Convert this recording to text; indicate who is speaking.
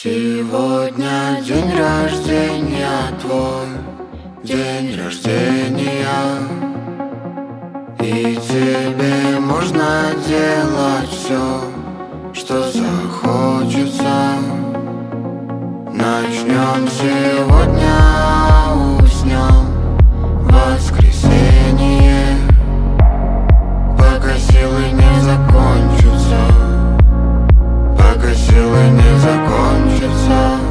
Speaker 1: Сегодня день рождения твой, день рождения, и тебе можно делать все, что захочется. Начнем сегодня, уснем в воскресенье, пока силы не закончатся, пока силы не закончатся.